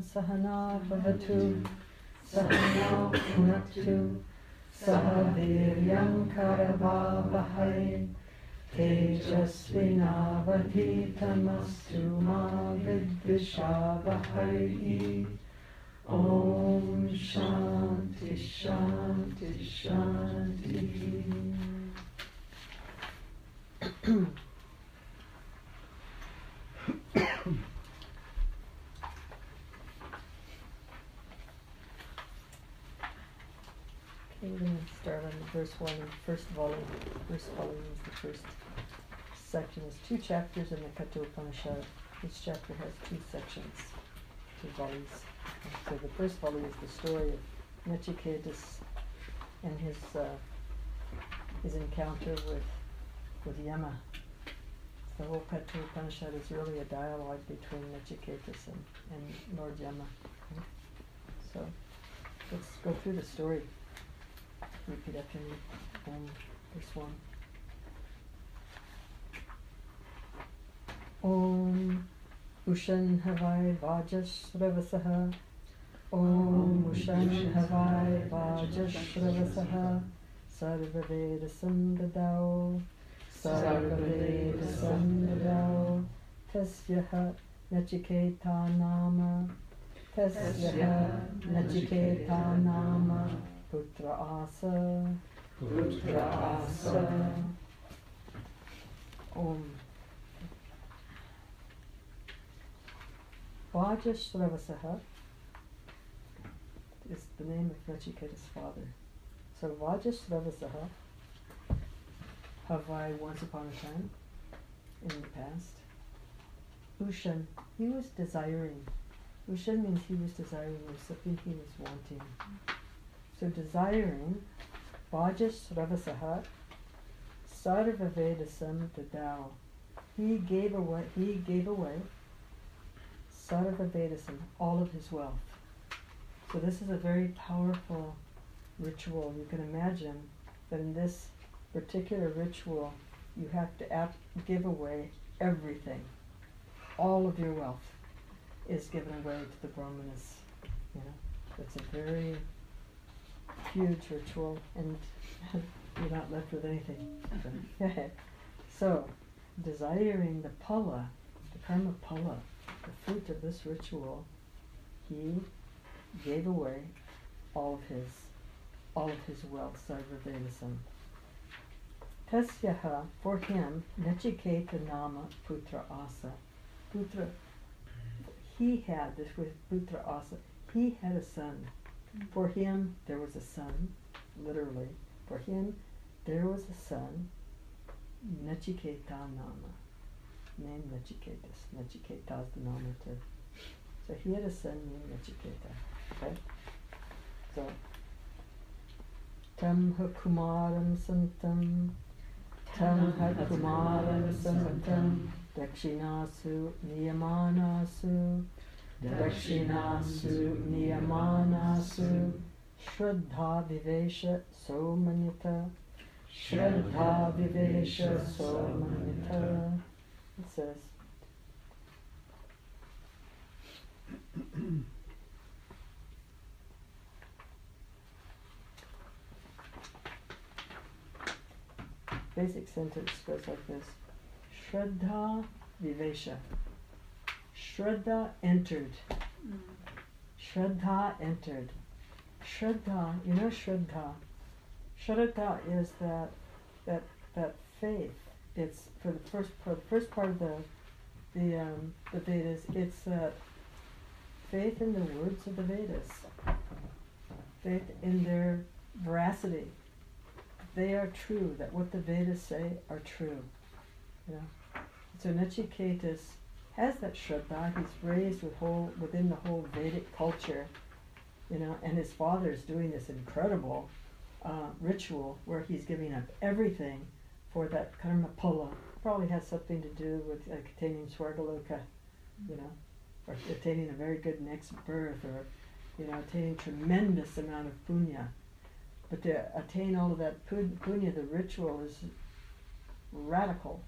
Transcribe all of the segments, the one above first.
Sahana Bhavatu Sahana Punaktu Saha Viryam Karavavahai Tejasvinavadhitamastu ma vidvishavahai. Om Shanti Shanti Shanti. Okay, we're going to start on verse 1. First volume. First volume is the first section. There's 2 chapters in the Kathopanishad. Each chapter has 2 sections, 2 volumes. So the first volume is the story of Nachiketas and his encounter with Yama. The whole Kathopanishad is really a dialogue between Nachiketas and Lord Yama. So let's go through the story. Repeat after me. Verse 1. Om Ushan Havai Vajashravasah. Om Ushan Havai Vajashravasah. Sarvavedasam Dadao. Sarvavedasam Dadao. Tasyaha Nachiketa Nama. Tasyaha Nachiketa Nama. Putra Asa. Putra Asa. Om. Vajashravasah is the name of Nachiketa's father. So Vajashravasah, Havai, once upon a time, in the past. Ushan, he was desiring. Ushan means he was desiring, or something he was wanting. So desiring, Vajashravasah, Sarvavedasam Dadao. He gave away Sarvavedasam, all of his wealth. So this is a very powerful ritual. You can imagine that in this particular ritual, you have to give away everything. All of your wealth is given away to the Brahmanas. You know, it's a very huge ritual, and you're not left with anything. So, desiring the pala, the karma pala, the fruit of this ritual, he gave away all of his wealth, Sarvavedasam. Tasyaha, for him, Nachiketa Nama Putra Asa. Putra, he had this with Putra Asa. He had a son. For him, there was a son, literally. For him, there was a son, Nachiketa Nama, named Nachiketas. Nachiketa is the nominative. So he had a son named Nachiketa. Okay? So, Tam Hakumaram Santam, Tam Hakumaram Santam, Dakshinasu Niyamanasu, Dakshinasu Niyamanasu, Shraddha Vivesha Somanyata, Shraddha Vivesha Somanyata. It says, basic sentence goes like this: Shraddha Vivesha. Shraddha entered. Shraddha entered. Shraddha, you know Shraddha. Shraddha is that faith. It's for the first part of the Vedas. It's faith in the words of the Vedas. Faith in their veracity. They are true. That what the Vedas say are true. You know. So Nachiketas has that Shraddha. He's raised within the whole Vedic culture, you know, and his father is doing this incredible ritual where he's giving up everything for that karma pala. Probably has something to do with attaining Swargaloka, you know, or attaining a very good next birth, or, you know, attaining tremendous amount of punya. But to attain all of that punya, the ritual is radical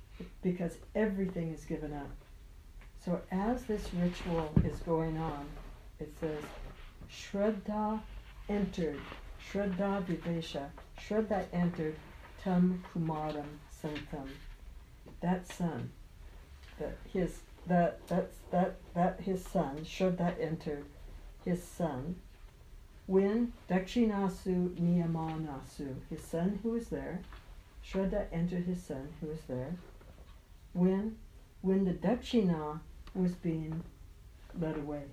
because everything is given up. So as this ritual is going on, it says, Shraddha entered, Shraddha Vivesha, Shraddha entered Tam Kumaram Santam. That son, his son, Shraddha entered his son, when Dakshinasu Niyamanasu, his son who was there, Shraddha entered his son who was there, when the Dakshina was being led away,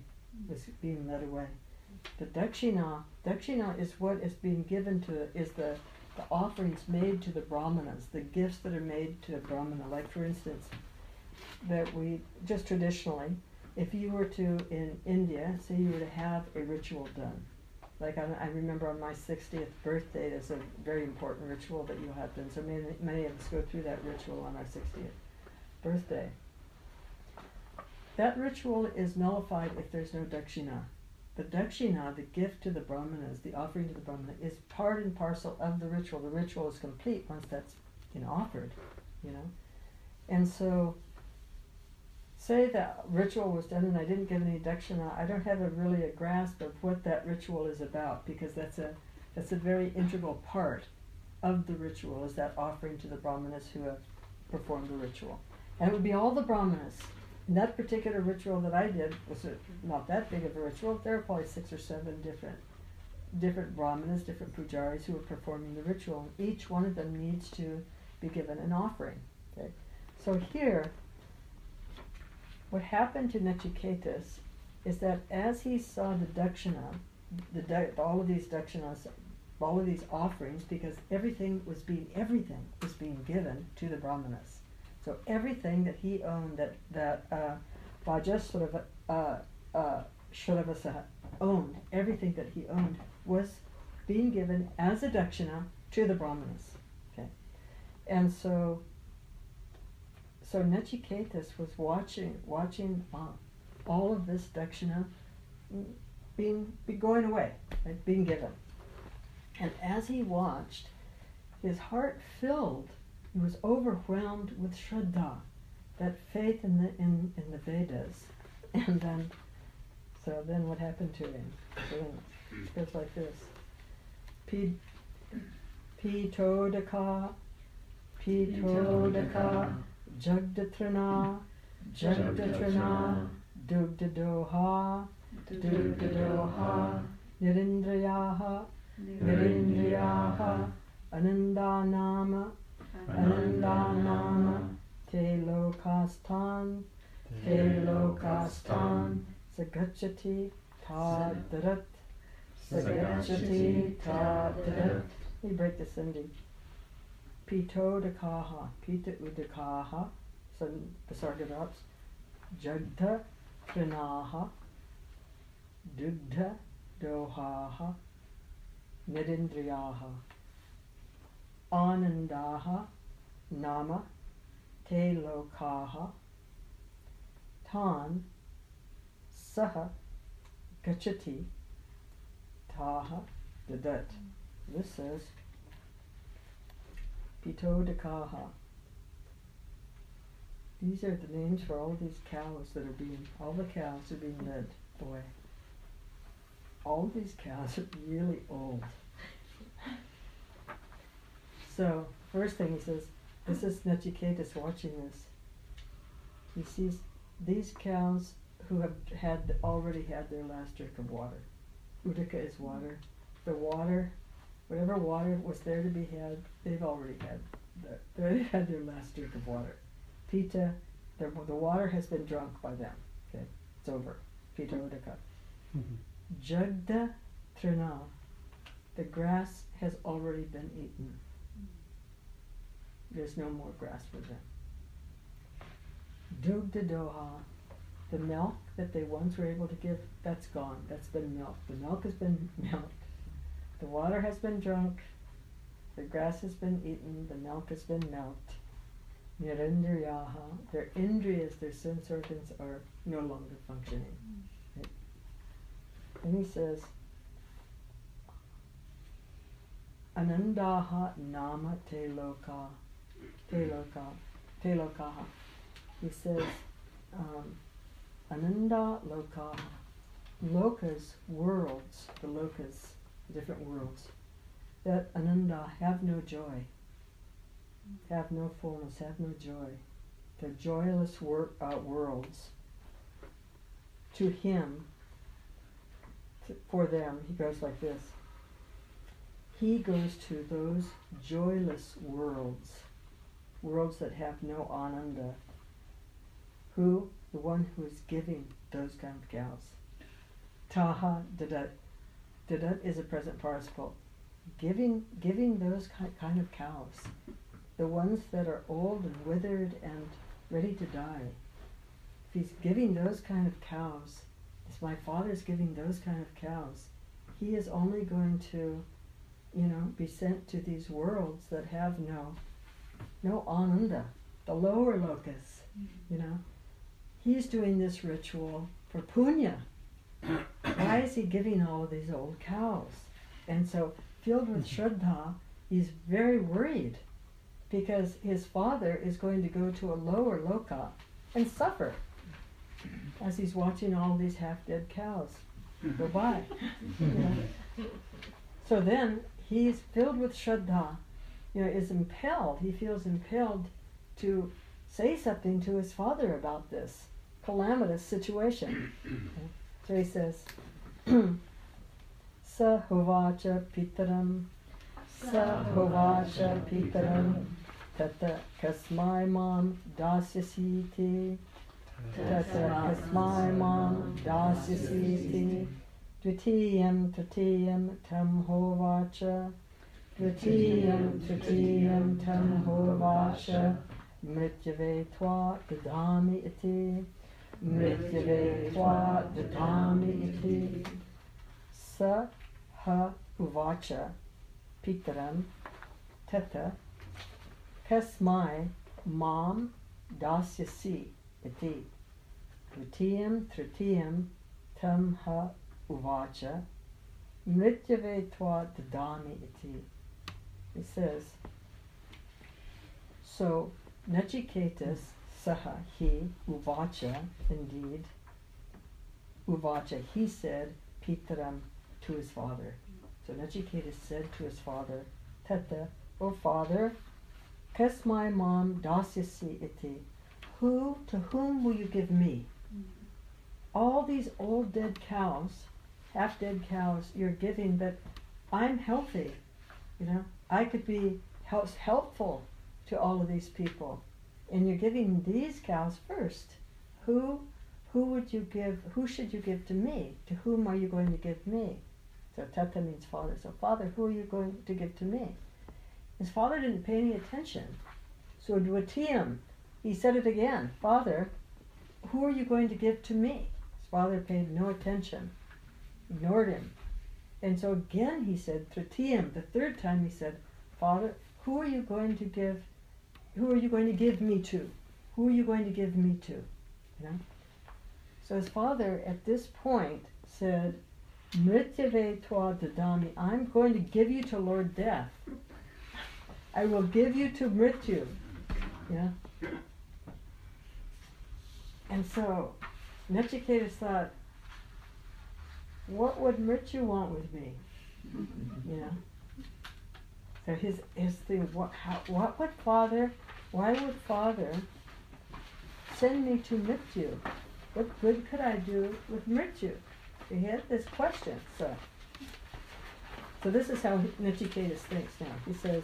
The Dakshina is what is being given is the offerings made to the Brahmanas, the gifts that are made to the Brahmana. Like for instance, that we, just traditionally, if you were to, in India, say you were to have a ritual done, like I remember on my 60th birthday, there's a very important ritual that you have done, so many of us go through that ritual on our 60th birthday. That ritual is nullified if there's no dakshina. The dakshina, the gift to the brahmanas, the offering to the brahmana, is part and parcel of the ritual. The ritual is complete once that's offered, And so, say that ritual was done and I didn't give any dakshina, I don't have really a grasp of what that ritual is about, because that's a very integral part of the ritual, is that offering to the brahmanas who have performed the ritual. And it would be all the brahmanas. And that particular ritual that I did was not that big of a ritual. There are probably 6 or 7 different brahmanas, different pujaris who are performing the ritual. Each one of them needs to be given an offering. Okay? So here, what happened to Nachiketas is that as he saw the dakshina, all of these dakshinas, all of these offerings, because everything was being given to the brahmanas. So everything that he owned, that Vajra Shravasa owned, everything that he owned was being given as a dakshina to the brahmanas. Okay, and so Nachiketas was watching all of this dakshina be going away, right, being given, and as he watched, his heart filled. He was overwhelmed with Shraddha, that faith in the Vedas. And then what happened to him? It goes like this. Pitodaka, Jagdatrana, Dugdadoha, Nirindrayaha, Anandanama, Te lokastan, Sagachati, Tadarat, Sagachati, Tadarat. Let me break this ending. Pitodakaha, Pita udakaha, so the sarga drops. Jagda trinaha, Dugdha dohaha, Nirindriyaha. Anandaha nama te lokaha tan saha gachati taha dadat. This says Pitodakaha. These are the names for all these cows all the cows are being led away. All these cows are really old. So, first thing he says, this is Nachiketas watching this. He sees these cows who have already had their last drink of water. Udaka is water. The water, whatever water was there to be had, they've already had their last drink of water. Pita, the water has been drunk by them. Okay, it's over. Pita Udaka. Jagda Trina, the grass has already been eaten. There's no more grass for them. Dugda doha, the milk that they once were able to give, that's gone. That's been milked. The milk has been milked. The water has been drunk. The grass has been eaten. The milk has been milked. Nirindriyaha, their indriyas, their sense organs are no longer functioning. Right? And he says, Anandaha nama te lokaha. He says, Ananda lokaha. lokas, worlds, the lokas, different worlds, that ananda have no joy, have no fullness, have no joy. They're joyless worlds. To him, for them, he goes like this. He goes to those joyless worlds, worlds that have no ananda. Who? The one who is giving those kind of cows. Taha dadat. Dadat is a present participle. Giving those kind of cows, the ones that are old and withered and ready to die. If he's giving those kind of cows, if my Father's giving those kind of cows, he is only going to, be sent to these worlds that have no ananda, the lower locus, He's doing this ritual for punya. Why is he giving all of these old cows? And so, filled with Shraddha, he's very worried because his father is going to go to a lower loka and suffer as he's watching all these half-dead cows go by. So then, he's filled with Shraddha, is impelled, he feels impelled to say something to his father about this calamitous situation. So he says, Sa hovacha pitaram, tata kasmai mam dasyasiti, tata kasmai mam dasyasiti, dvitiyam tritiyam tam hovacha, dvitiyam tritiyam tam hovacha, mrityave tva dadami iti, mrityave tva dadami iti. Sa ha uvacha pitaram tata kasmai mam dasyasi iti, dvitiyam tritiyam tam ha uvacha mrityave tva dadami iti. It says, so Nachiketas saha he uvacha, indeed, uvacha, he said pitaram, to his father. So Nachiketas said to his father, Tata, O father, kasmai mam dasyasi iti, to whom will you give me? All these old dead cows, half dead cows, you're giving, but I'm healthy, I could be helpful to all of these people, and you're giving these cows first. Who would you give? Who should you give to me? To whom are you going to give me? So Tata means father. So father, who are you going to give to me? His father didn't pay any attention. So Dvitiyam, he said it again. Father, who are you going to give to me? His father paid no attention, ignored him. And so again he said, Tritiyam, the third time he said, Father, who are you going to give me to? Who are you going to give me to? So his father at this point said, Mrityave tva dadami, I'm going to give you to Lord Death. I will give you to Mrityu. And so Nachiketas thought, what would Mrityu want with me? So his thing, why would father send me to Mrityu? What good could I do with Mrityu? He had this question. So this is how Nachiketas thinks now. He says,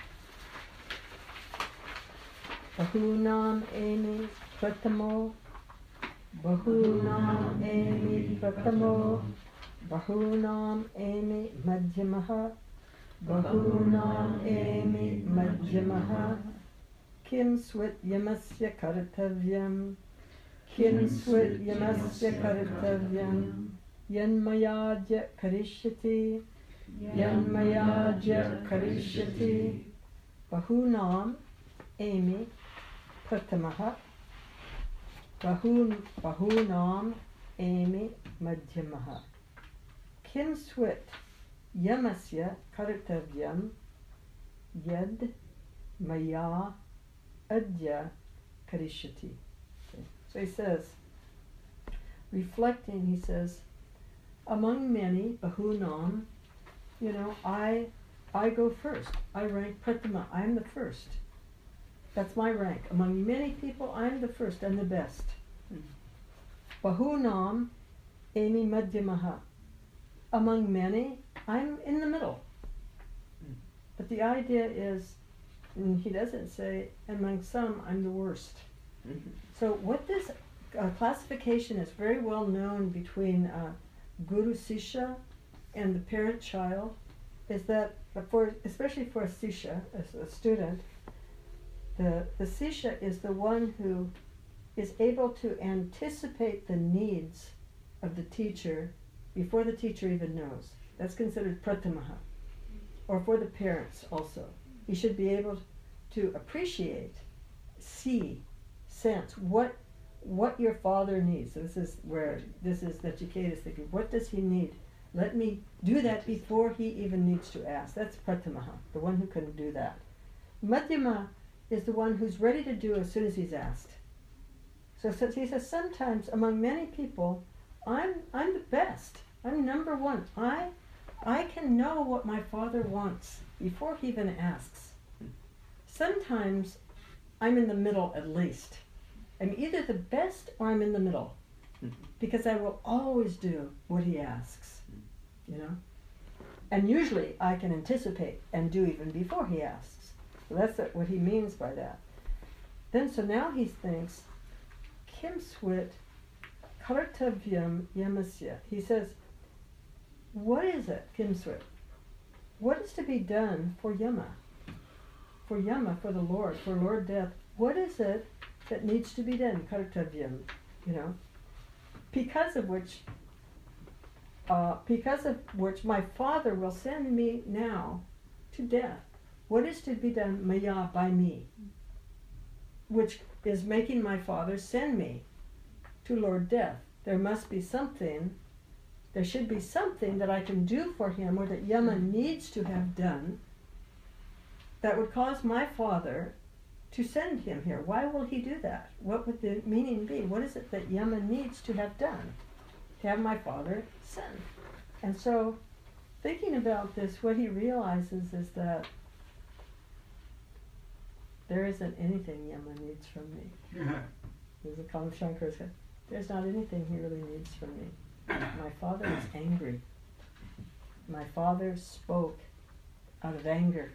Bahunam emi pratamo, Bahunam emi pratamo, Bahunam emi madhyamaha, Bahunam emi madhyamaha, Kim swit yamasya kartavyam, Kim swit yamasya kartavyam, Yanmayadya karishyati, Yanmayadya karishyati, Bahunam emi pratamaha, Bahunam emi madhyamaha, Kim swit yamasya kartavyam, Yad maya adya karishyati. So he says, reflecting, he says, among many, bahunam, I go first. I rank prathama. I'm the first. That's my rank. Among many people, I'm the first and the best. Bahunam emi madhyamaha. Among many, I'm in the middle. But the idea is, and he doesn't say, among some, I'm the worst. So what this classification is very well known between Guru Sisha and the parent-child, is that, especially for a Sisha, a student, the Sisha is the one who is able to anticipate the needs of the teacher before the teacher even knows. That's considered pratamaha. Or for the parents also. You should be able to appreciate, see, sense what your father needs. So this is Nachiketa is thinking, what does he need? Let me do that before he even needs to ask. That's pratamaha, the one who can do that. Madhyama is the one who's ready to do as soon as he's asked. So he says, sometimes among many people, I'm the best. I'm number one. I can know what my father wants before he even asks. Sometimes I'm in the middle at least. I'm either the best or I'm in the middle. Because I will always do what he asks. And usually I can anticipate and do even before he asks. So that's what he means by that. Then so now he thinks, Kim Swit Kartavyam Yamasya. He says, what is it, Kim Swit? What is to be done for Yama? For Yama, for the Lord, for Lord Death. What is it that needs to be done? Kartavyam, because of which my father will send me now to death. What is to be done, maya, by me? Which is making my father send me to Lord Death. There must be something, there should be something that I can do for him, or that Yama needs to have done, that would cause my father to send him here. Why will he do that? What would the meaning be? What is it that Yama needs to have done to have my father send? And so, thinking about this, what he realizes is that there isn't anything Yama needs from me. There's a Kala Shankara said, there's not anything he really needs from me. My father is angry. My father spoke out of anger.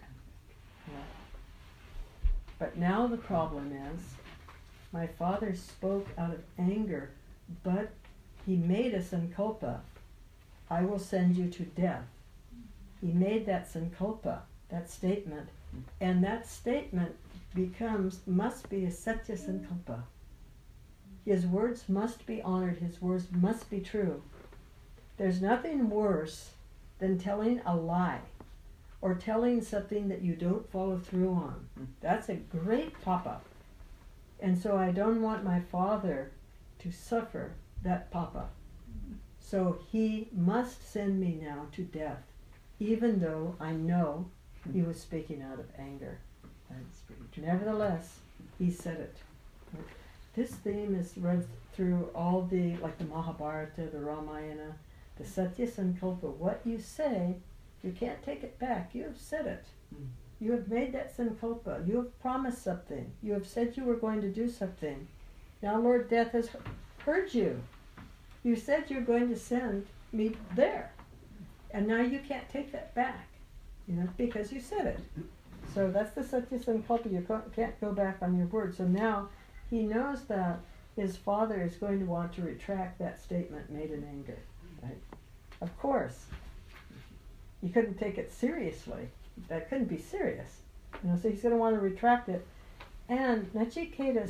But now the problem is, my father spoke out of anger, but he made a sankalpa. I will send you to death. He made that sankalpa, that statement, and that statement must be a satya sankalpa. His words must be honored, his words must be true. There's nothing worse than telling a lie or telling something that you don't follow through on. That's a great pop-up. And so I don't want my father to suffer that pop-up. So he must send me now to death, even though I know he was speaking out of anger. Nevertheless, he said it. This theme is run through all the Mahabharata, the Ramayana, the Satya Sankalpa. What you say, you can't take it back. You have said it. You have made that Sankalpa. You have promised something. You have said you were going to do something. Now Lord Death has heard you. You said you're going to send me there. And now you can't take that back, because you said it. So that's the Satya Sankalpa. You can't go back on your word. So now he knows that his father is going to want to retract that statement made in anger. Right? Of course, you couldn't take it seriously. That couldn't be serious. So he's going to want to retract it. And Nachiketas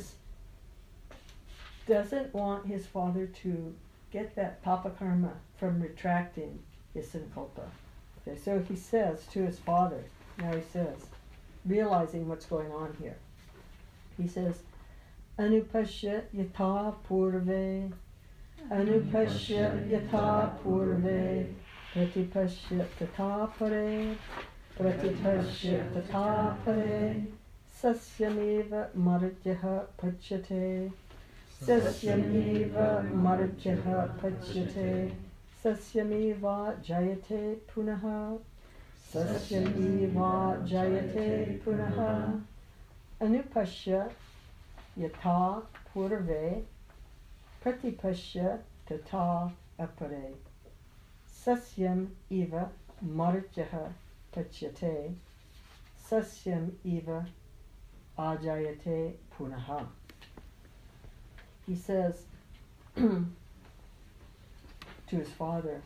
doesn't want his father to get that papa karma from retracting his sankalpa. Okay, so he says to his father, now he says, realizing what's going on here, he says, Anupashya yatha purve, Anupashya yatha purve, Pratipashya tatha pare, Pratipashya tatha pare, Sasyamiva marjyaha pachyate, Sasyamiva marjyaha pachyate, Sasyamiva jayate punaha. Sasyamiva jayate punaha. Anupashya yata purve. Pratipashya tata apare. Sasyam eva marjaha pachyate. Sasyam eva ajayate punaha. He says to his father,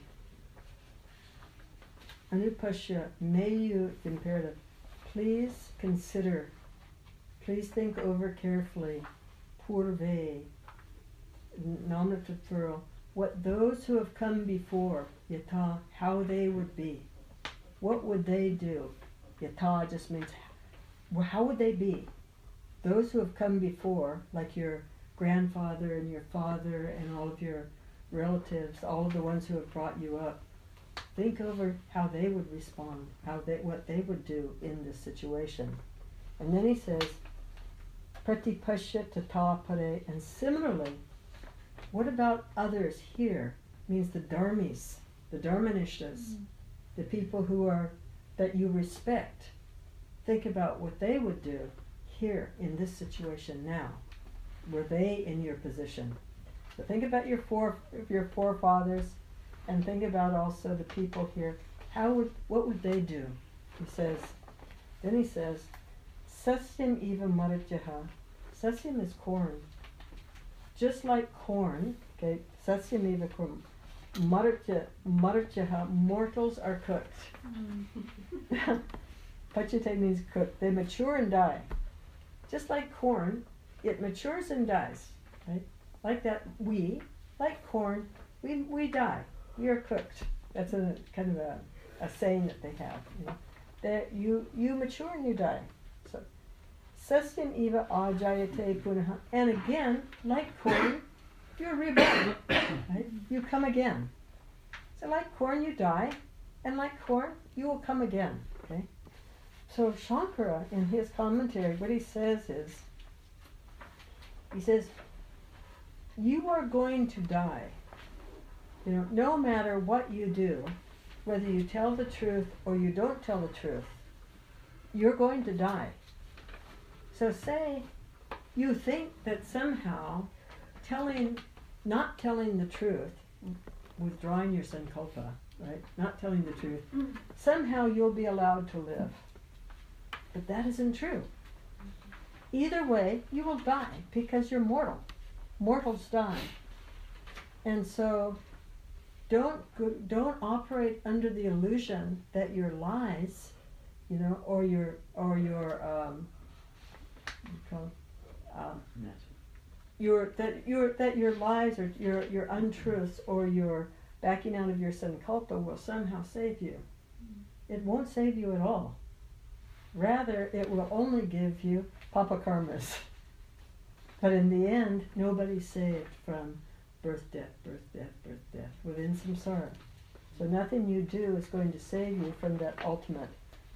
Anupashya, may you, imperative, please consider, please think over carefully, purve, nominative plural, what those who have come before, yata, how they would be. What would they do? Yata just means, well, how would they be? Those who have come before, like your grandfather and your father and all of your relatives, all of the ones who have brought you up, think over how they would respond, what they would do in this situation. And then he says, pratipashya tata pare, and similarly, what about others here? Means the dharmis, the dharmanishtas, the people who are, that you respect. Think about what they would do here in this situation now. Were they in your position? So think about your forefathers, and think about also the people here. What would they do? Then he says, Sasyam eva marjaha. Sasyam is corn. Just like corn, okay, Sasyam eva corn. Marjaha, mortals are cooked. Pachyate means cooked. They mature and die. Just like corn, it matures and dies, right? Like that, like corn, we die. We are cooked. That's a kind of a saying that they have. You know? That you mature and you die. So, Sasyam eva ajayate punaha. And again, like corn, you're reborn. Right? You come again. So like corn, you die, and like corn, you will come again. Okay. So Shankara, in his commentary, what he says is, he says, you are going to die. You know, no matter what you do, whether you tell the truth or you don't tell the truth, you're going to die. So say you think that somehow not telling the truth, withdrawing your sankalpa, right? Not telling the truth, somehow you'll be allowed to live. But that isn't true. Either way, you will die because you're mortal. Mortals die. And so don't operate under the illusion that your lies, you know, or your your lies or your untruths or your backing out of your sankalpa will somehow save you. It won't save you at all. Rather, it will only give you papa karmas. But in the end, nobody's saved from birth, death, birth, death, birth, death within samsara. So nothing you do is going to save you from that ultimate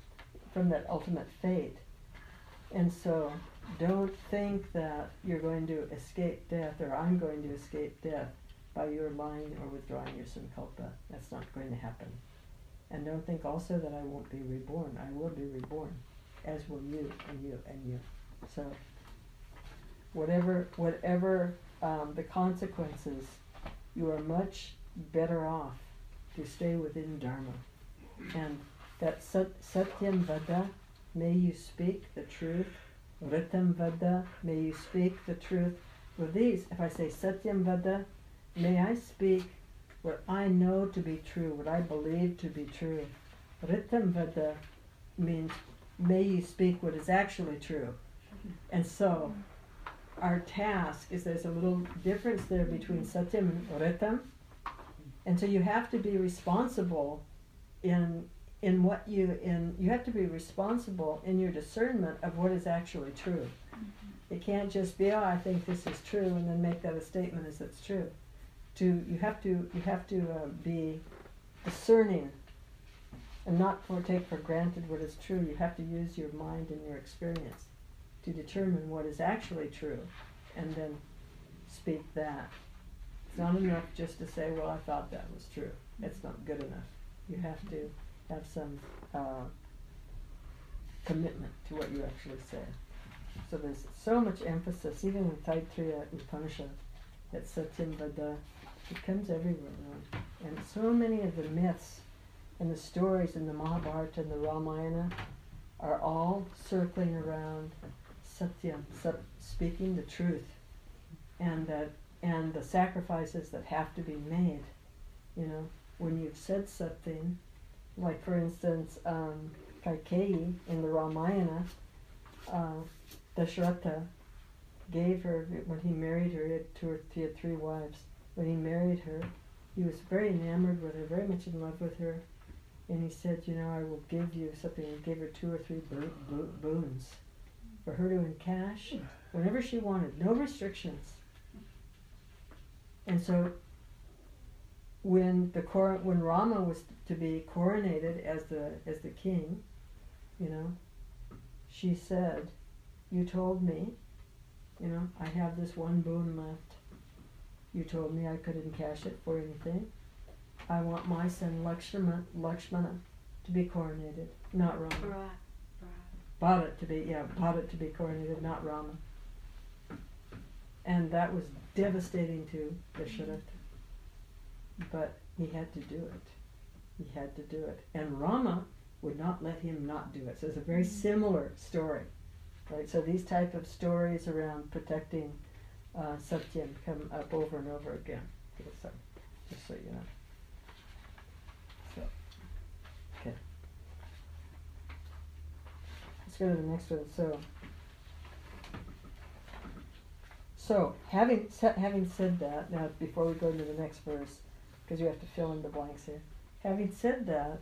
fate. And so don't think that you're going to escape death, or I'm going to escape death by your lying or withdrawing your sankalpa. That's not going to happen. And don't think also that I won't be reborn. I will be reborn, as will you and you and you. So whatever the consequences, you are much better off to stay within Dharma. And that Satyam Vada, may you speak the truth. Ritam Vada, may you speak the truth. With these, if I say Satyam Vada, may I speak what I know to be true, what I believe to be true. Ritam Vada means may you speak what is actually true. And so our task is, there's a little difference there between Satyam and Ritam. And so you have to be responsible in what you have to be responsible in your discernment of what is actually true. It can't just be, I think this is true, and then make that a statement as it's true. You have to be discerning and not take for granted what is true. You have to use your mind and your experience to determine what is actually true, and then speak that. It's not enough just to say, well, I thought that was true. It's not good enough. You have to have some commitment to what you actually say. So there's so much emphasis, even in Taittiriya Upanishad, that Satyam Vada, it comes everywhere. And so many of the myths and the stories in the Mahabharata and the Ramayana are all circling around Satyam, speaking the truth, and the sacrifices that have to be made. You know, when you've said something, like for instance, Kaikeyi in the Ramayana, Dasharatha gave her, when he married her, he had 3 wives. When he married her, he was very enamored with her, very much in love with her, and he said, you know, I will give you something. He gave her 2 or 3 boons for her to encash whenever she wanted, no restrictions. And so when Rama was to be coronated as the king, you know, she said, you told me, you know, I have this 1 boon left. You told me I could encash it for anything. I want my son Lakshmana to be coronated, not Rama. Bharata to be coronated, not Rama. And that was devastating to Dasharatha. But he had to do it. He had to do it. And Rama would not let him not do it. So it's a very similar story. Right? So these type of stories around protecting Satyam come up over and over again. So, just so you know. So, okay. Let's go to the next one. So having said that, now before we go into the next verse, because you have to fill in the blanks here. Having said that,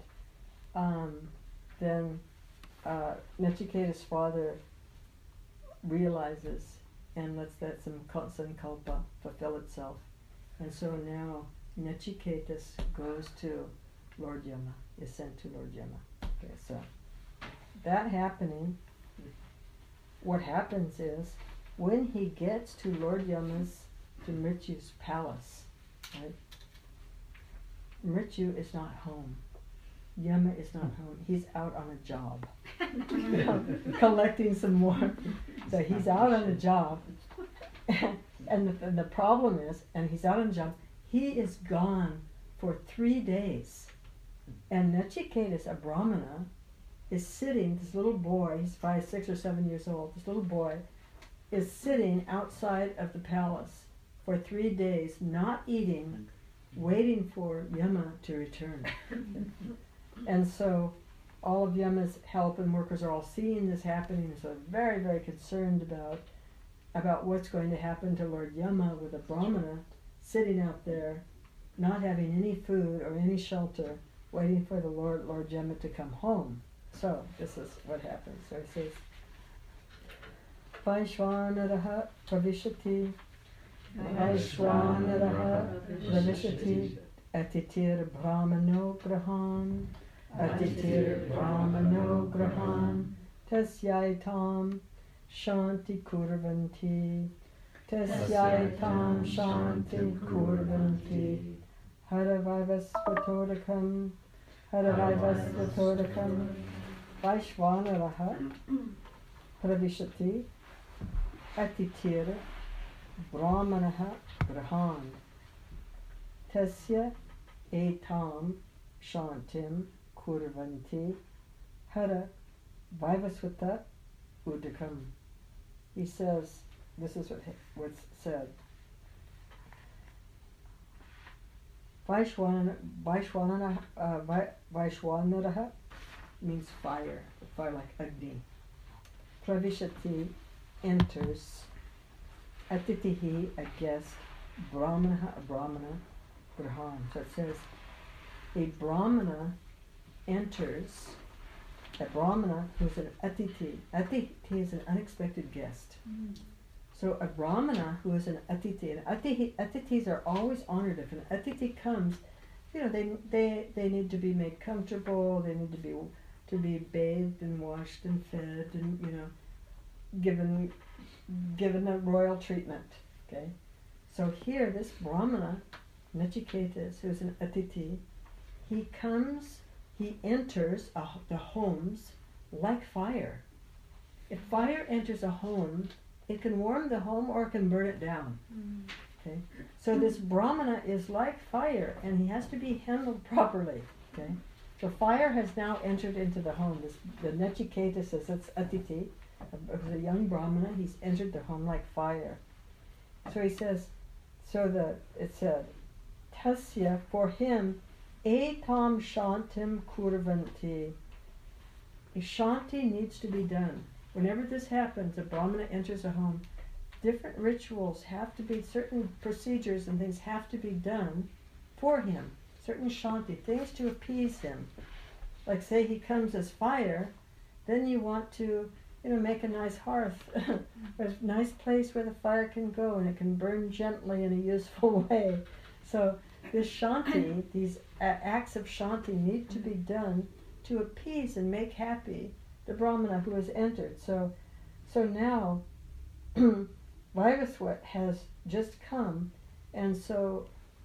then Nachiketa's father realizes and lets that sankalpa fulfill itself. And so now Nachiketa goes to Lord Yama, is sent to Lord Yama. Okay, so that happening, what happens is, when he gets to Lord Yama's, to Mrityu's palace, right? Mrityu is not home. Yama is not home. He's out on a job, collecting some more. So he's out on a job, and the problem is, and he's out on a job. He is gone for 3 days, and Nachiketas, a Brahmana, is sitting. This little boy, he's 5, 6, or 7 years old. This little boy is sitting outside of the palace for 3 days, not eating, waiting for Yama to return. And so all of Yama's help and workers are all seeing this happening, and so very, very concerned about what's going to happen to Lord Yama with a Brahmana sitting out there, not having any food or any shelter, waiting for the Lord Yama to come home. So this is what happens. So he says, Vaishvanaraha pravishati, Vaishvanaraha pravishati, atitir brahmano grahan, atitir brahmano grahan, tasyaitam shanti kurvanti, tasyaitam shanti kurvanti, haravivasvatodakam, haravivasvatodakam, Vaishvanaraha pravishati, atitir brahmanaha grahan, tasya etam shantim kurvanti, hara vivasvata udakam. He says, this is what's said. Vaishwanaraha means fire like Agni. Pravishati enters, atitihi a guest, brahmana a brahmana, grahan. So it says a brahmana enters, a brahmana who's an atiti. Atiti is an unexpected guest. So a brahmana who is an atiti, and atitis are always honored. If an atiti comes, you know, they need to be made comfortable, they need to be bathed and washed and fed and, you know, given a royal treatment. Okay? So here, this Brahmana, Nachiketas, who's an Atiti, he enters the homes like fire. If fire enters a home, it can warm the home or it can burn it down. Okay? So this Brahmana is like fire, and he has to be handled properly. Okay? So fire has now entered into the home. The Nachiketa says it's Atiti, a young Brahmana. He's entered the home like fire. So he says, it said, Tasya, for him, etam shantim kurvanti. A shanti needs to be done. Whenever this happens, a Brahmana enters a home, different rituals have to be, certain procedures and things have to be done for him. Certain shanti, things to appease him. Like say he comes as fire, then you want to, make a nice hearth, a nice place where the fire can go and it can burn gently in a useful way. So this shanti, these acts of shanti need to be done to appease and make happy the Brahmana who has entered. So now Vaivaswat has just come, and so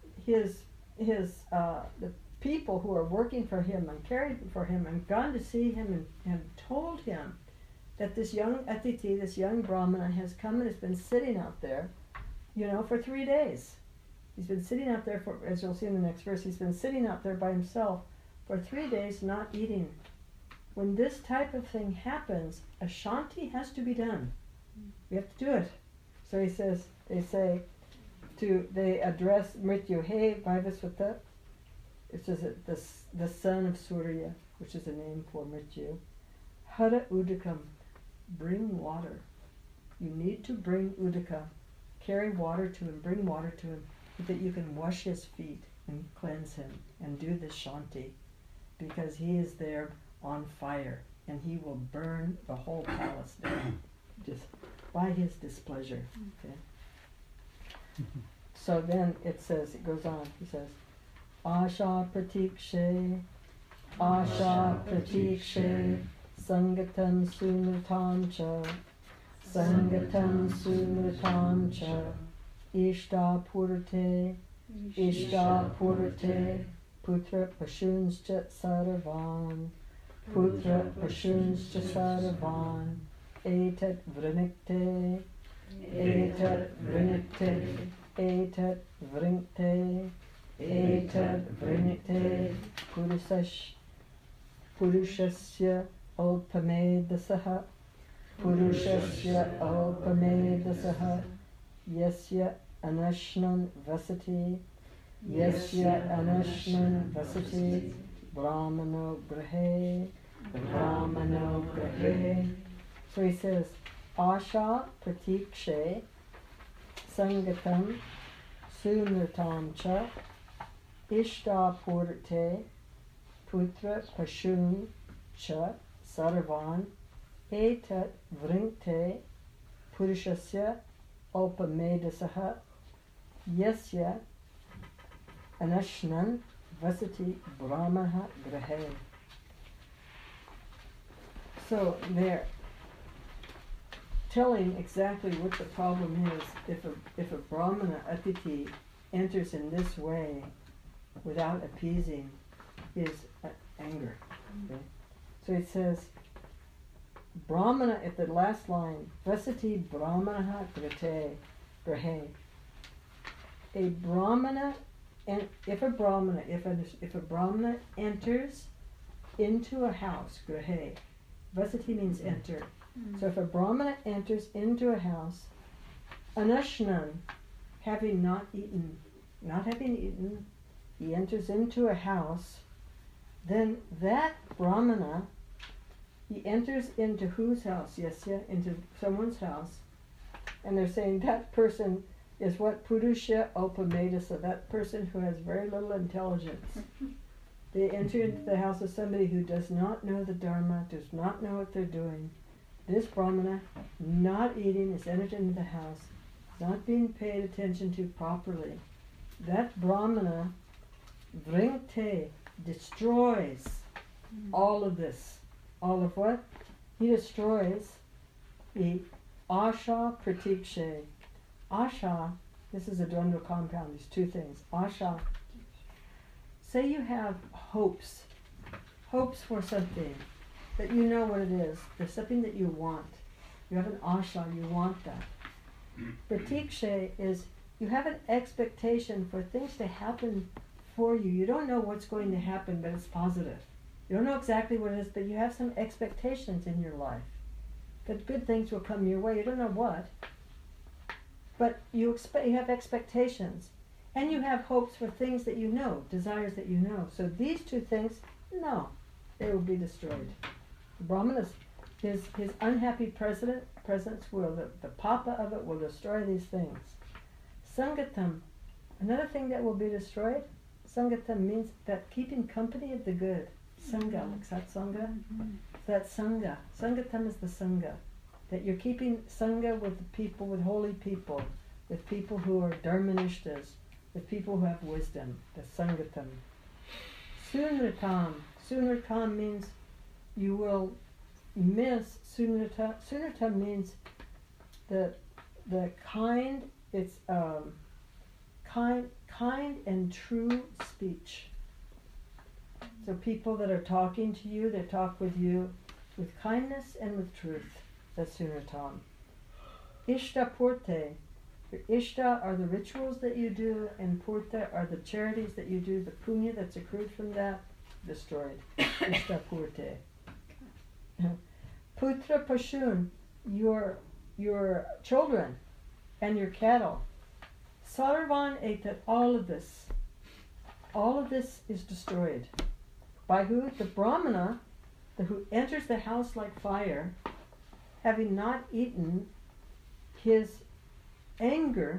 the people who are working for him and caring for him and gone to see him and told him that this young Atiti, this young Brahmana, has come and has been sitting out there, for 3 days. He's been sitting out there for, as you'll see in the next verse, he's been sitting out there by himself for 3 days not eating. When this type of thing happens, a shanti has to be done. We have to do it. So he says, they address Mrityu, hey Vaivasvata, which is the son of Surya, which is a name for Mrityu. Hara udakam, bring water. You need to bring udaka, carry water to him, bring water to him, so that you can wash his feet and cleanse him and do this shanti, because he is there on fire and he will burn the whole palace down just by his displeasure. Okay? So then it goes on, he says, Asha pratikshe, sangatam sumritam cha, ishta purate, putra pashunscha saravan, etat vrinikte, purushasya alpamedasaha, yasya anashnan vasati, brahmano grahe. So he says, Asha pratikshe, sangatam sunratam cha, ishta purate, putra pashun cha, sarvan, etat vrinkte, purushasya alpamedasaha, yasya anashnan vasati brahmaha grahe. So they're telling exactly what the problem is if a Brahmana Atiti enters in this way without appeasing his anger. Okay? So it says, Brahmana, at the last line, Vasati Brahmanaha Grahe. A Brahmana, and if a Brahmana enters into a house, Grahe, Vasati means enter. So if a Brahmana enters into a house, Anashnan, having not having eaten, he enters into a house, then that Brahmana, he enters into whose house? Yasya, into someone's house, and they're saying that person is what Purusha Upamedasa, that person who has very little intelligence. They enter into the house of somebody who does not know the Dharma, does not know what they're doing. This Brahmana, not eating, is entered into the house, not being paid attention to properly. That Brahmana, Vrinkte, destroys all of this. All of what? He destroys the Asha Pratikshe. Asha This is a dvandva compound, these two things. Asha. Say you have hopes for something, that you know what it is. There's something that you want. You have an asha, you want that. Pratiksha is you have an expectation for things to happen for you. You don't know what's going to happen, but it's positive. You don't know exactly what it is, but you have some expectations in your life that good things will come your way. You don't know what, but you have expectations, and you have hopes for things that you know, desires that you know. So these two things, no, they will be destroyed. The Brahmanas, his unhappy presence will, the papa of it will destroy these things. Sangatam, another thing that will be destroyed, Sangatam means that keeping company of the good. Sangha, like satsanga, that sangha. Sangatam is the sangha. That you're keeping sangha with people, with holy people, with people who are dharmanishtas, with people who have wisdom. The sangatam. Sunratam. Sunratam means you will miss sunrata. Sunrata means the kind. It's kind and true speech. So people that are talking to you, they talk with you with kindness and with truth. That's Sunratam. Ishta Purte. Your Ishta are the rituals that you do, and Purta are the charities that you do, the punya that's accrued from that, destroyed. Ishta Purte. Putra Pashun, your children and your cattle. Sarvan Etat, all of this is destroyed. By who? The Brahmana, who enters the house like fire, having not eaten, his anger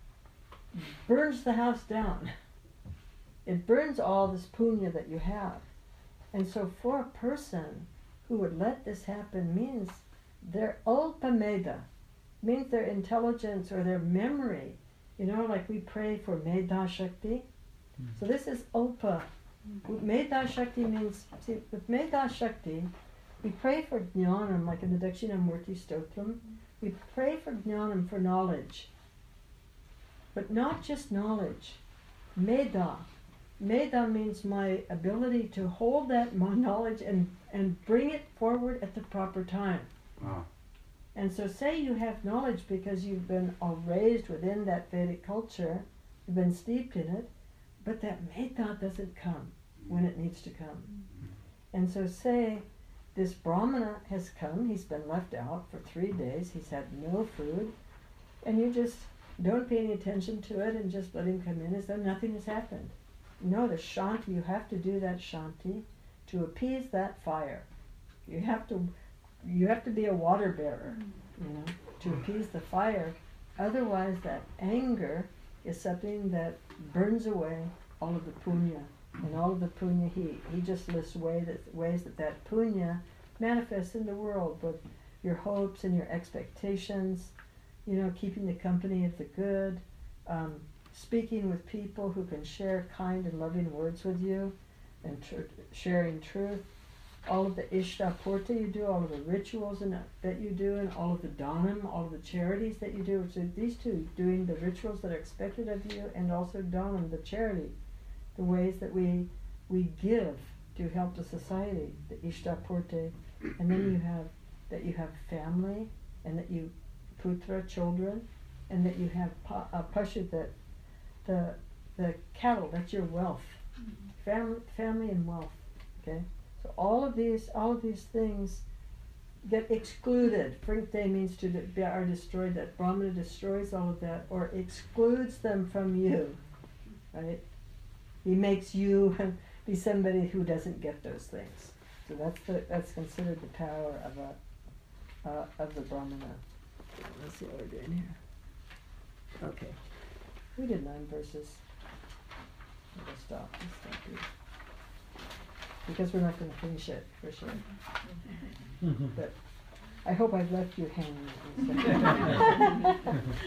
burns the house down. It burns all this punya that you have. And so for a person who would let this happen means their ulpameda, means their intelligence or their memory. You know, like we pray for Meda Shakti. So this is ulpa. Meda Shakti means, see, with Meda Shakti, we pray for jnanam, like in the Dakshinamurti Stotram. We pray for jnanam, for knowledge. But not just knowledge. Meda. Meda means my ability to hold that knowledge and bring it forward at the proper time. Wow. And so say you have knowledge because you've been all raised within that Vedic culture, you've been steeped in it, but that metta doesn't come when it needs to come. And so say this Brahmana has come, he's been left out for 3 days, he's had no food, and you just don't pay any attention to it and just let him come in as though nothing has happened. No, the shanti, you have to do that shanti to appease that fire. You have to be a water bearer, to appease the fire. Otherwise, that anger is something that burns away all of the punya. And all of the punya, he just lists ways that punya manifests in the world, with your hopes and your expectations, keeping the company of the good, speaking with people who can share kind and loving words with you, and sharing truth. All of the Ishtapurta you do, all of the rituals that you do, and all of the dhanam, all of the charities that you do. So these two, doing the rituals that are expected of you, and also dhanam, the charity, the ways that we give to help the society, the Ishtapurta. And then you have family, and that you putra, children, and that you have pashu, that the cattle, that's your wealth. Family and wealth. Okay? So all of these things get excluded. Frinte means are destroyed. That Brahmana destroys all of that, or excludes them from you. Right? He makes you be somebody who doesn't get those things. So that's considered the power of the Brahmana. Let's see what we're doing here. Okay, we did 9 verses. We'll stop here. Because we're not going to finish it, for sure. But I hope I've left you hanging.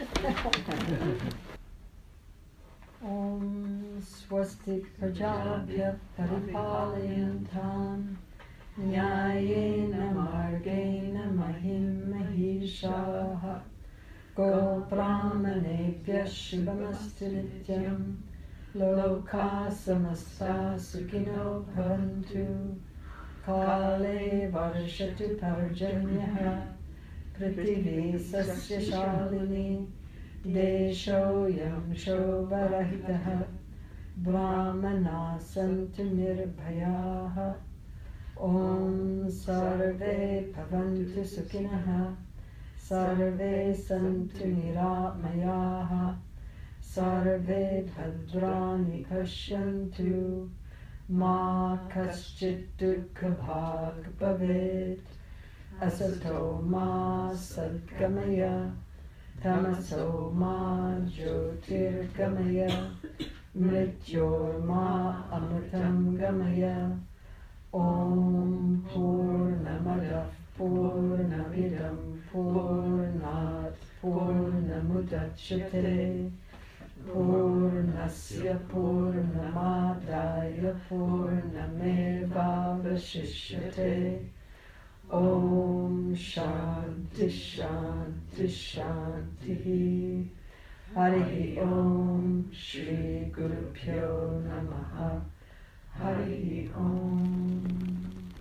Om Swastik Prajabhya Paripalayantam Nyayena Margena Mahim Mahishaha Go Brahmanebhya Shubhamastu Nityam Loka Samasta Sukhino Bhavantu Kale Varshatu Parjanyaha Prithivi Sasya Shalini Desho Yam Shobharahitaha Brahmana Santu Nirbhayaha Om Sarve Bhavantu Sukhinaha Sarve Santu Niratmayaha Sarve Bhadrani Pashyantu Ma Kaschit Dukkha Bhag Bhavet Asato Ma Sadgamaya Tamaso Ma Jyotirgamaya Mrityor Ma Amritam Gamaya Om Purnamadav Purnamidam Purnat Purnamudachyate Purnasya Purnamadaya Purnameva Vashishyate Om Shanti Shanti Shanti Hari Om Shri Guru Pyo Namaha Hari Om.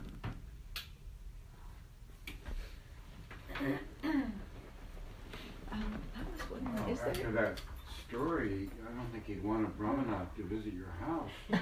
I was wondering, is After there... that story, I don't think you'd want a Brahmana to visit your house.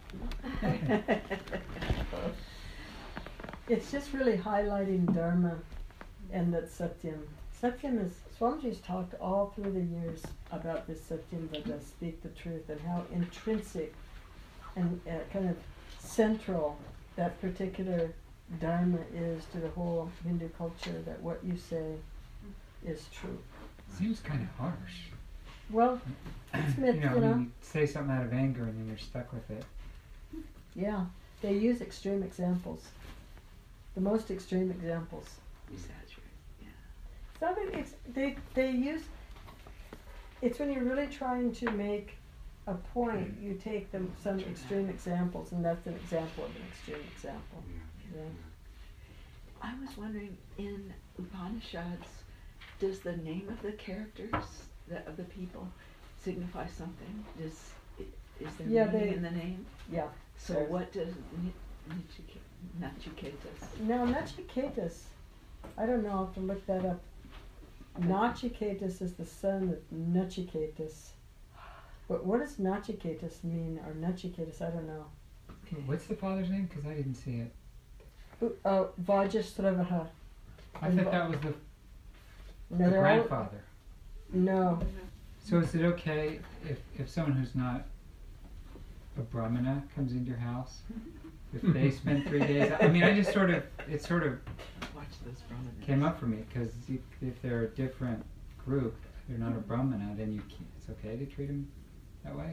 It's just really highlighting Dharma and that Satyam. Satyam is, Swamiji's talked all through the years about this Satyam Vada, speak the truth, and how intrinsic and kind of central that particular Dharma is to the whole Hindu culture, that what you say is true. Seems kind of harsh. Well, it's myth, you know. You say something out of anger and then you're stuck with it. Yeah, they use extreme examples. The most extreme examples. Exaggerate, yeah. It's not that they use, it's when you're really trying to make a point, you take some extreme examples, and that's an example of an extreme example. Yeah. Yeah. I was wondering, in Upanishads, does the name of the characters, of the people, signify something? Is there meaning in the name? Yeah. So there's- what does Nachiketas? Now, Nachiketas, I don't know, I'll have to look that up. Nachiketas is the son of Nachiketas. But what does Nachiketas mean, or Nachiketas? I don't know. What's the father's name? Because I didn't see it. Vajasravaha. I thought that was the No, they're all- grandfather. No. So is it okay if someone who's not a Brahmana comes into your house, if they spend 3 days? I mean, it sort of Watch those Brahmanas. came up for me, because if they're a different group, they're not a Brahmana, then it's okay to treat them that way.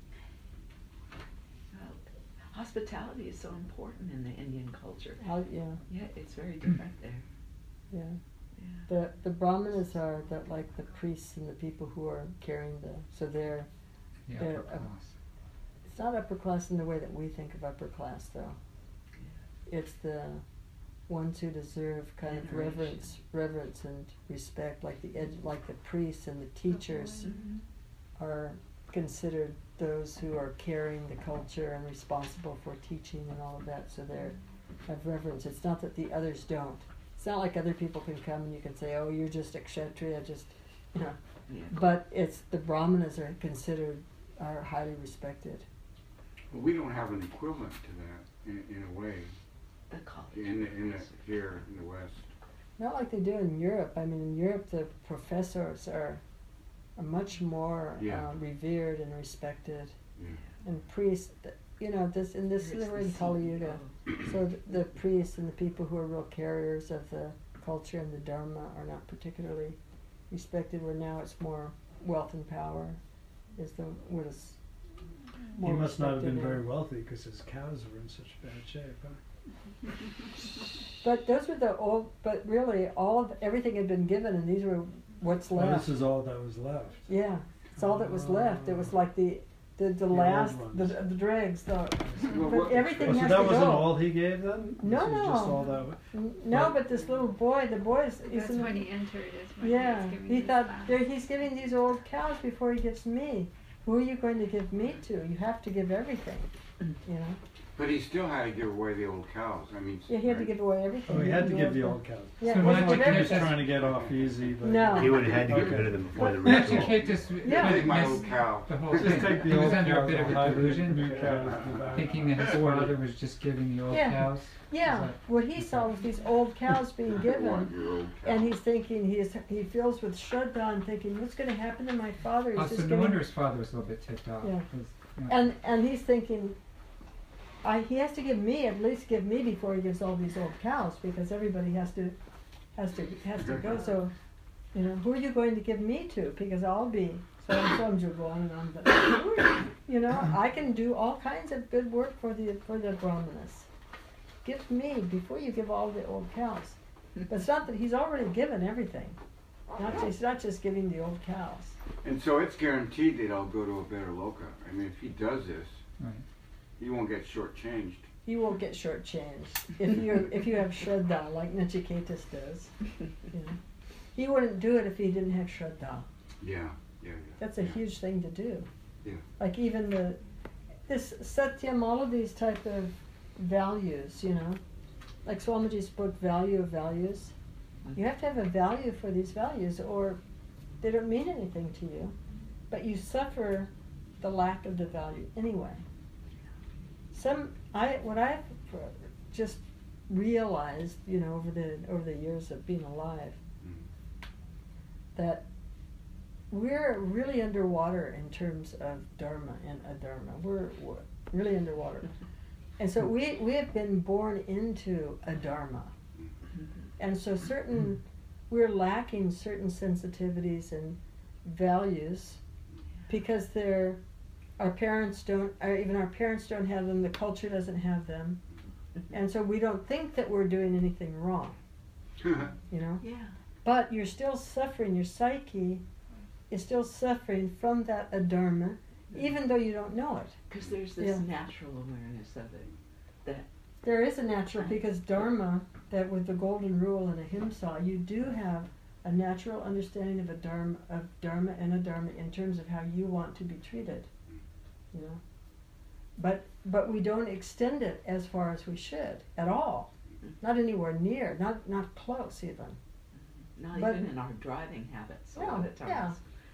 Well, hospitality is so important in the Indian culture. Yeah. Yeah, it's very different there. Yeah. Yeah. The Brahmanas are like the priests and the people who are carrying so they're The They're upper class. it's not upper class in the way that we think of upper class though. It's the ones who deserve kind of reverence and respect, like like the priests and the teachers are considered those who are carrying the culture and responsible for teaching and all of that, so they have reverence. It's not that the others don't. It's not like other people can come and you can say, oh, you're just a kshatriya, you know. Yeah. But it's the Brahmanas are highly respected. Well, we don't have an equivalent to that in a way The college. here in the West. Not like they do in Europe. I mean, in Europe, the professors are much more revered and respected, Yeah. and priests. This we're in Kali Yuga, so the priests and the people who are real carriers of the culture and the Dharma are not particularly respected. Where now it's more wealth and power is what is more He must not have been respected very in. wealthy because his cows were in such bad shape, huh? But those were but really everything had been given, and these were what's Oh, left. this is all that was left. Yeah, it's all that was left. It was like the the old last, ones. the dregs, Well, but what- everything Oh, so has that to wasn't go. all he gave them? No, This was just no. all that. No, but this little boy, the boy's, he's That's in when the, he entered, is when yeah, he was giving he his thought, last. there, he's giving these old cows before he gives me. Who are you going to give me to? You have to give everything, you know? But he still had to give away the old cows. I mean, Yeah, he had to right? give away everything. Oh, he had to give away the everything. old cows. Yeah, So he had to not give to He was everything. trying to get off easy, but No. He would have had to get Okay. rid of them before the Naturally, ritual. Kate just Yeah. Take my missed old cow. the whole just thing. take the He was old under a cows bit of and a hide the new delusion, cows. thinking that his father was just giving the old Yeah. cows. Yeah, Is what he saw was these old cows being given, 1-year-old cow. and he's thinking, he feels with Shraddha and thinking, what's going to happen to my father? He's Also, just no getting, wonder his father was a little bit ticked off. Yeah. 'Cause, you know, and he's thinking, he has to give me, at least give me before he gives all these old cows, because everybody has to go. So, you know, who are you going to give me to? Because I'll be so and so, go on and on. But who are you? You know, I can do all kinds of good work for the brahmanas. Give me before you give all the old cows. But it's not that he's already given everything. He's not just giving the old cows. And so it's guaranteed that I'll go to a better loka. I mean, if he does this, Right. he won't get shortchanged. You won't get shortchanged if you have Shraddha like Nachiketas does. You know? He wouldn't do it if he didn't have Shraddha. Yeah. That's a Yeah. huge thing to do. Yeah. Like even this Satyam, all of these type of values, you know, like Swamiji's book, Value of Values. You have to have a value for these values, or they don't mean anything to you. But you suffer the lack of the value anyway. What I've just realized, you know, over the years of being alive, that we're really underwater in terms of dharma and adharma. We're really underwater, and so we have been born into adharma, and so we're lacking certain sensitivities and values because our parents don't have them. The culture doesn't have them, and so we don't think that we're doing anything wrong. You know. Yeah. But you're still suffering, your psyche is still suffering from that adharma, even though you don't know it. Because there's this Yeah. natural awareness of it. There is a natural, because dharma, that with the golden rule and ahimsa, you do have a natural understanding of dharma and adharma in terms of how you want to be treated. You know? But we don't extend it as far as we should at all. Not anywhere near, not close even. Not But- even in our driving habits a No, lot of times.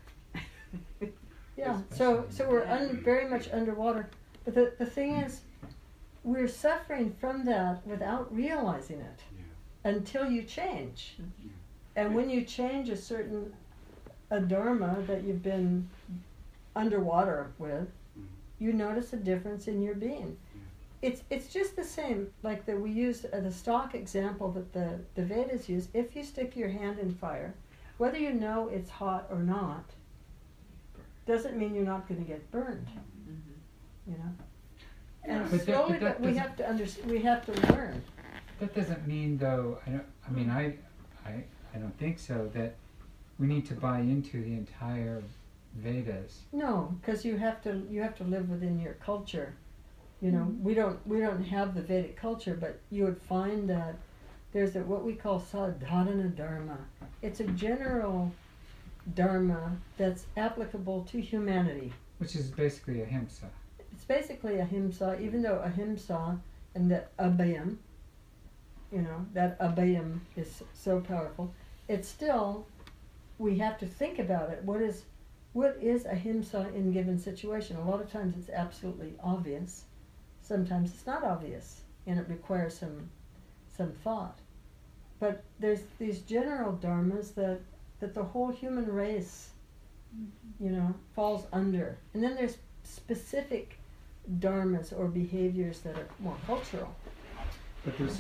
Yeah, so we're very much underwater. But the thing is, we're suffering from that without realizing it until you change. Mhm. And when you change a certain adharma that you've been underwater with, you notice a difference in your being. It's just the same, like we use the stock example that the Vedas use. If you stick your hand in fire, whether you know it's hot or not, doesn't mean you're not going to get burned. Mhm. You know, and But slowly, that we doesn't- we have to learn. That doesn't mean, though. I don't think so. That we need to buy into the entire Vedas. No, because you have to live within your culture. You know, we don't have the Vedic culture, but you would find that there's what we call sadhana dharma. It's a general dharma that's applicable to humanity. Which is basically ahimsa. It's basically ahimsa, even though ahimsa and that abhayam, you know, that abhayam is so powerful. It's still, we have to think about it. What is ahimsa in given situation? A lot of times it's absolutely obvious. Sometimes it's not obvious, and it requires some thought. But there's these general dharmas that the whole human race, you know, falls under. And then there's specific dharmas or behaviors that are more cultural. But there's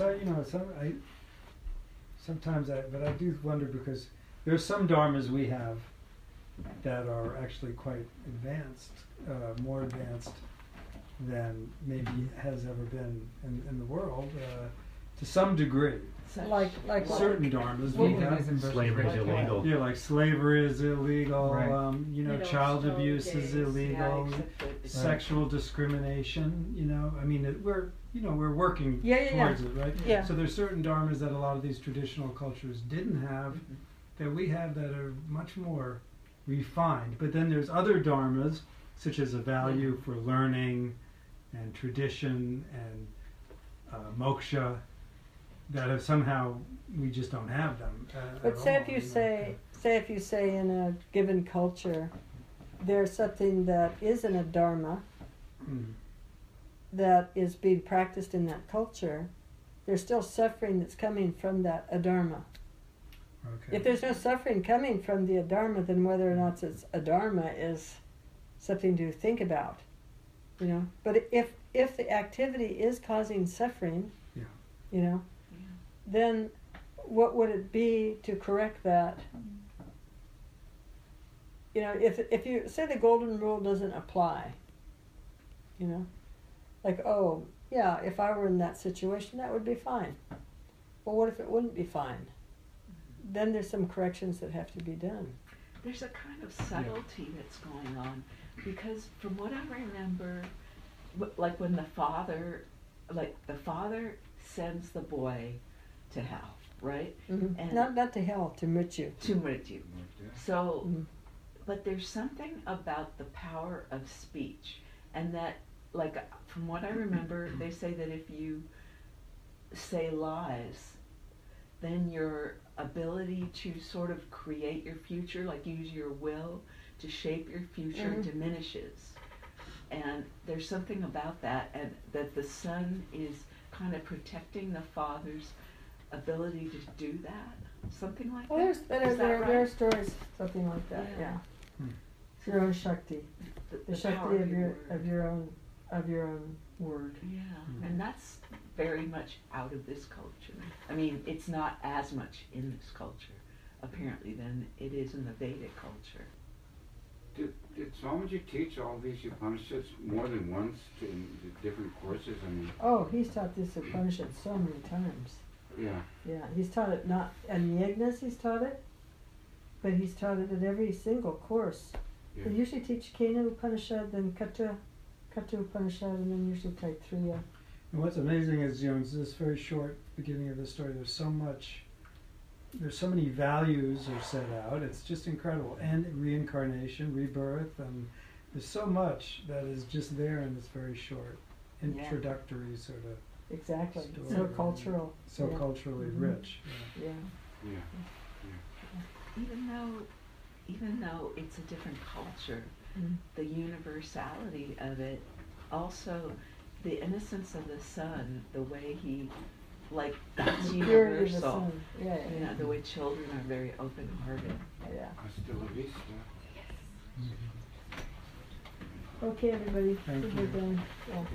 sometimes I do wonder, because there's some dharmas we have that are actually quite advanced, more advanced than maybe has ever been in the world, to some degree. Like what? Certain dharmas we have. Veganism versus Slavery is right. illegal. Yeah, like slavery is illegal. Right. Child abuse is illegal. Yeah, except sexual discrimination, you know, I mean, we're working Yeah. towards it, right? Yeah. So there's certain dharmas that a lot of these traditional cultures didn't have that we have that are much more refined. But then there's other dharmas, such as a value for learning and tradition and moksha, that have somehow we just don't have them. But at say all, if you know. say in a given culture, there's something that isn't a dharma Mm. that is being practiced in that culture, there's still suffering that's coming from that adharma. Okay. If there's no suffering coming from the adharma, then whether or not it's adharma is something to think about, you know. But if the activity is causing suffering, Yeah. you know, Yeah. then what would it be to correct that? You know, if you say the golden rule doesn't apply, you know, like, oh, yeah, if I were in that situation, that would be fine. Well, what if it wouldn't be fine? Then there's some corrections that have to be done. There's a kind of subtlety that's going on, because from what I remember, like when the father sends the boy to hell, right? Mm-hmm. And- Not to hell, to Mrityu. To Mrityu. Like that. So, Mm-hmm. but there's something about the power of speech, and that, like, from what I remember, they say that if you say lies, then your ability to sort of create your future, like use your will to shape your future, Mhm. diminishes. And there's something about that, and that the son is kind of protecting the father's ability to do that, something like Well, that. there Is that are right? stories, something like that, Yeah. yeah. Hmm. It's your own Shakti, the power Shakti of word. your own word. Yeah, Mhm. and that's very much out of this culture. I mean, it's not as much in this culture, apparently, than it is in the Vedic culture. Did Swamiji teach all these Upanishads more than once in the different courses? I mean, Oh, he's taught this Upanishad so many times. yeah. Yeah, he's taught it not in Yagnas, he's taught it, but he's taught it at every single course. Yeah. They usually teach Kena Upanishad, then Kata Upanishad, and then usually Taittiriya. And what's amazing is, you know, in this very short beginning of the story, there's so many values are set out. It's just incredible. And reincarnation, rebirth, and there's so much that is just there in this very short introductory sort of, Exactly. Story. So cultural. so Yeah. culturally Mhm. rich. Yeah. Yeah. Even though it's a different culture, Mm. the universality of it, also the innocence of the son, the way he, like, that's The purity of the universal. sun. Yeah, yeah, Yeah, the way children are very open-hearted. yeah. Hasta la vista. Okay, everybody. Thank We're you. done. Yeah.